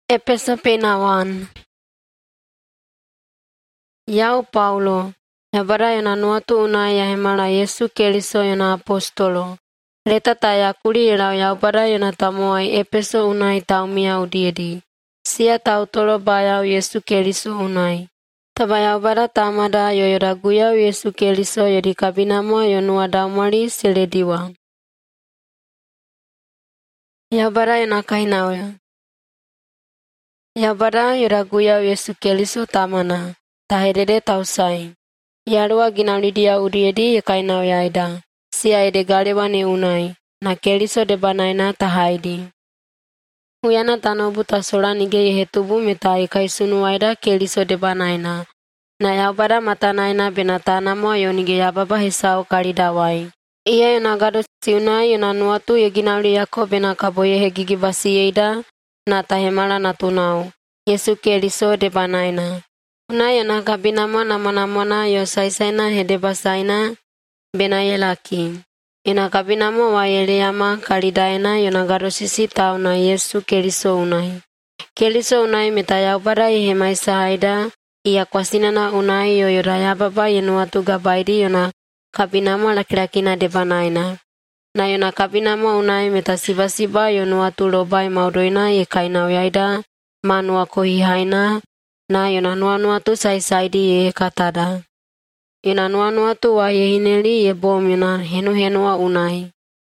Efeso penawan. Yau Paulo, hebara yona nuatu una ya hemala Yesu Keriso yona apostolo. Leta taya kuri yau yaubara yona tamuai Efeso unai taumia udiedi. Sia tautolo bayau Yesu Keriso unai. Taba yaubara tamada yoyora guyau Yesu Keriso yodi kabinamo yonua daumari selediwa. Yaubara yona kainauya. Yaubara yora guyau Yesu Keriso tamana. Taherere tausai. Yarua ginaulidia uriedi yakainau yaida. Sia ede galewa ne unai. Na Keriso de banaina tahaidi. Huyana tanobu tasora nige yehetubu meta yakaisunu waida Keriso de banaina. Na yaubara matanaina benatana mo yonige yababa hesau karidawai. Ia yonagado siuna yonanuatu yeginauli yako benakaboye hegigibasi yeida. Na tahemala natunau. Yesu Keriso de banaina. Una yana kabinamo namana yo saisaina hedebasaina benayelaki. Ina kabinamo wayeleyama kalidaena yonagaro sisi tauna Yesu Keriso unai. Keriso unai metayaubara yehemaisa haida iya kwasinana unai yoyoraya baba yenuatu gabaidi yona kabinamo lakilakina debanaina. Na yona kabinamo unai metasiba yonuatu lobai maudoina yekaina yaida manua kohihaina. Na yonanua tu sai-saidi ye katada. Yonanua tu wa yehineli ye bom yona henu-henua unai.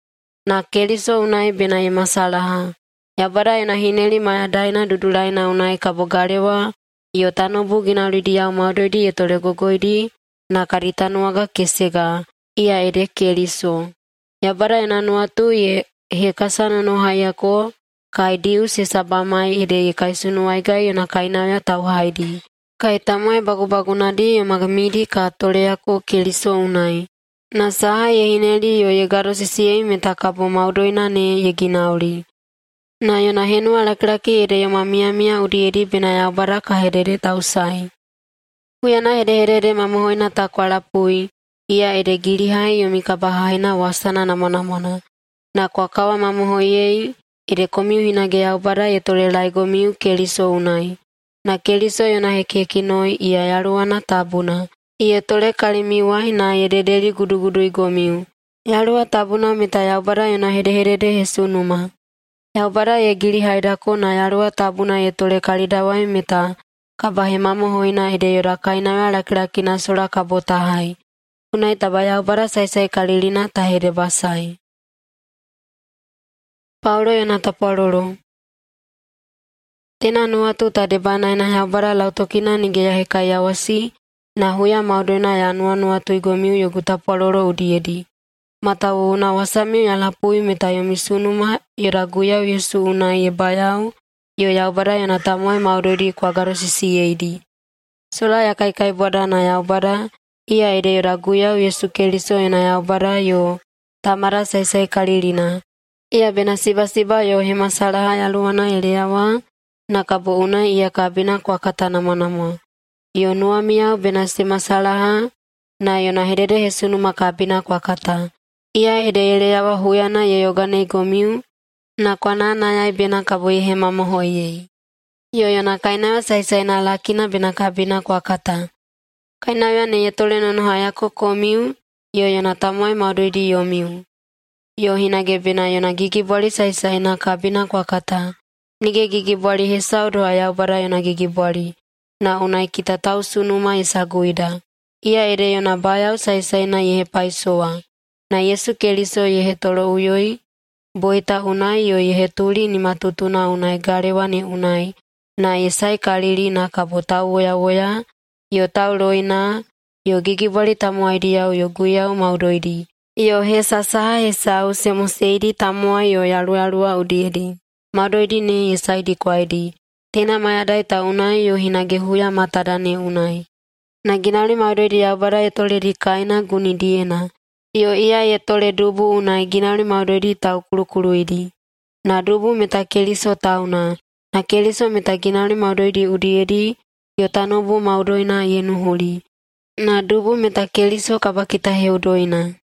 Na Keriso unai bena ye masalaha. Yabara yona hineli mayadaina dudulaina unai kabogarewa. Yotanobu ginalidia umaudodi ye tolegogoidi. Na karitanuaga kesega. Ia ede Keriso. Yabara yonanua tu ye hekasana no hayako. Kaidiu sesabamai ide yakaisunuaiga yona kainaya tau haidi. Kaitamai bagu-bagunadi yomagamidi ka toleako Keriso unai. Na saha yehineli yo yegaro sisiei metakabo maudoina ne yeginauli. Na yona henua laki-laki ide yomamia-mia udiedi bena yaubara kaherere tausai. Huyana hede-hedede mamuhoina takwalapui. Ia ide gilihai yomikabahaina wasana namona. Na kwa kawa mamuhoiei ide komiu hinage yaubara yetolelai gomiu Keriso unai. Na Keriso yona hekekinoi ia yaluana tabuna. Ia tole kalimiwai na yededeli gudu-gudui gomiu. Yalua tabuna meta yaubara yona hede-hedede hesunuma. Yaubara yegili haidako na yalua tabuna yetole kalidawai meta kabahemamo hoina ide yorakaina laki-laki na sola kabotahai. Unai taba yaubara sai-sai kalilina tahede basai. Paulo yonata Paulo. Tena nuatu tadebana ina yaubara lautokina nigeya hekaya wasi. Na huya maudona ya nuatu igomiu yoguta Paulo udiedi. Mata una wasamiu ya lapui metayomisunuma yoraguya Yesu una yebayau. Yo yaubara yonata moe maudodi kwa garo sisi yeidi. Sola ya kai boda na yaubara. Ia ide yoraguya Yesu Keriso yona yaubara yo. Tamara sai kalilina. Ia bena siba yo hemasalaha yaluana eleawa. Na kabo una ia kabina kwa kata nama. Yo nuamia bena simasalaha. Na yona hedede hesunu makabina kwa kata. Ia ede eleawa huyana yeyogane gomiu. Na kwa nana ya bena kabo yehema mohoye. Yo yona kainawa sai na lakina bena kabina kwa kata. Kainawa ne yetole nono hayako komiu. Yo yona tamoy maudodi yomiu. Yo hinage bena yona gigibwali sai na kabina kwa kata. Nige gigibwali hesau doa yaubara yona gigibwali. Na unai kita tau sunuma isaguida. Ia ede yona bayau sai na yehe paisoa. Na Yesu Keriso yehe tolo uyoi. Boita unai yo yehe tuli ni matutuna unai garewa ni unai. Na yesai kalili na kabotau woya. Yo tau loina. Yo gigibwali tamuaidi yau yo guyau maudoidi. Yo hesasaha hesau semuseidi tamua yo yalua udiedi. Maudoidi ne yesaidi kwaidi. Tena mayadai taunai yo hinagehuya matadane unai. Na ginali maudoidi yaubara yetole rikaina gunidiena. Yo ia yetole dubu unai ginali maudoidi tau kulukuluidi. Na dubu meta Keriso tauna. Na Keriso meta ginali maudoidi udiedi. Yo tanobu maudoina yenuhuli. Na dubu meta Keriso kabakita heudoina.